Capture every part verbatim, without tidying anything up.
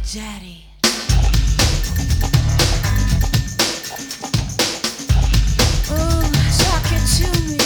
Daddy. Oh, talk it to me.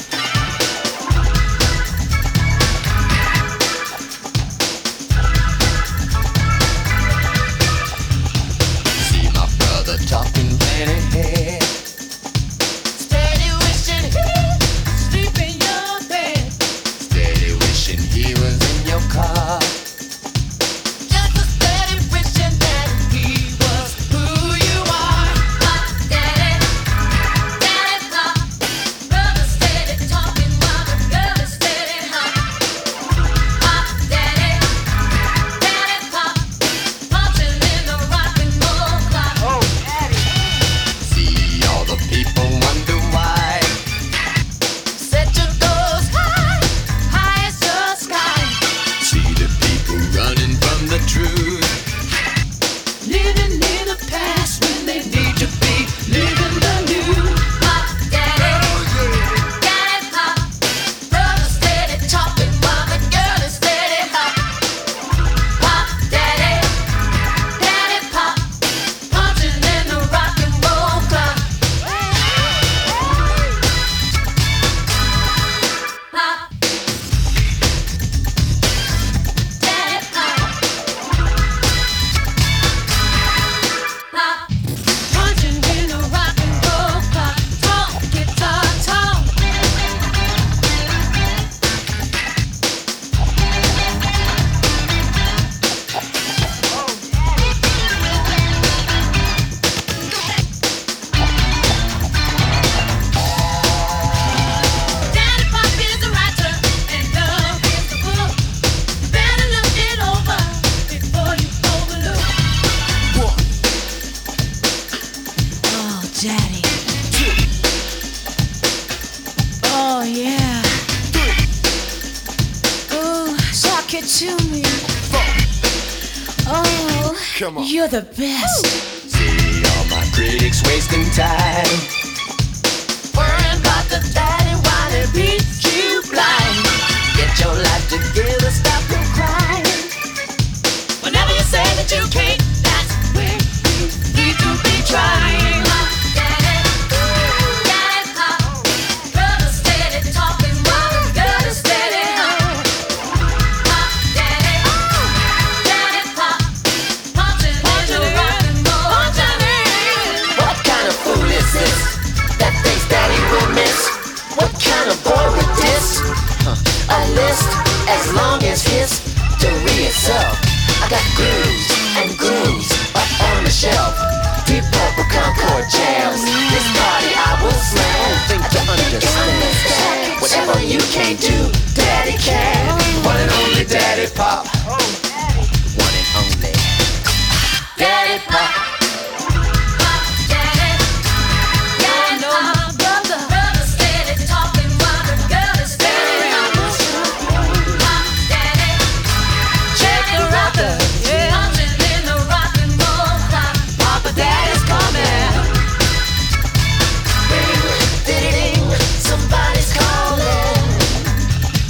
See my brother talking planet head. Steady wishing he'd sleep in your bed. Steady wishing he was in your car. Just a steady wishing that he was who you are. Pop, daddy, daddy, pop. Brother steady talking while the girl is steady hot. Pop, daddy, daddy, pop. Punching in the rock and roll clock. Oh, daddy. See all the people wonder why. Set your goals high, high as the sky. See the people running from the truth. Living in the past when they need to be living the new. Pop, daddy, daddy, pop. Brother steady talking while the girl is steady hot. Pop, daddy, daddy, pop. Punching in the rock and roll clock. Pop, daddy, pop. Pop, punching in the rock and roll clock. Talk, guitar, talk. Daddy Pop is a writer and love is the book. You better look it over before you overlook. Oh, Daddy. Oh, yeah. Oh, talk it to me. Oh, Come on. you're the best. See all my critics wasting time. Worrying about the daddy while they beat you blind. Get your life together, stop your crying. Whenever you say that you can't, that's where you need to be trying. Daddy, daddy, pop. Brother steady talking while the girl is steady hot. Pop, daddy, daddy, pop. Punching in the rock and roll. Punching in. What kind of fool is this that thinks daddy will miss? What kind of boy with this? Huh. A list as long as history itself. I got grooves and grooves up on the shelf. Deep Purple Concord jams. This party I will slam. Think to understand. Whatever you can't do, daddy can. One and only daddy pop. One and only daddy pop. Pop, daddy, daddy, pop. Brother, brother steady talking while the girl is steady hot. Pop, daddy, check the rocker, punching in the rock and roll clock. Papa, daddy's coming. Ding, ding, ding, somebody's calling.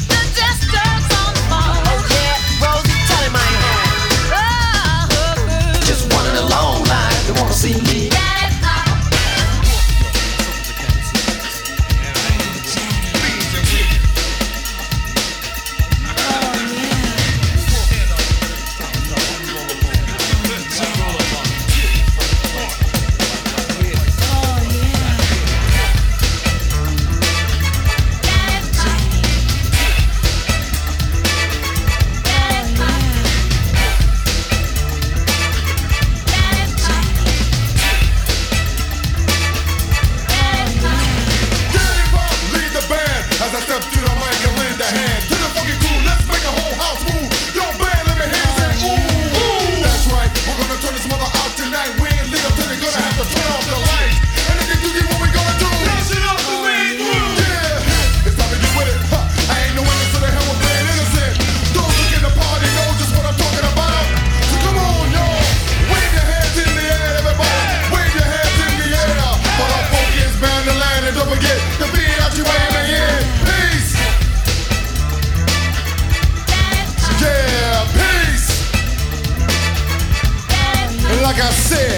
I said.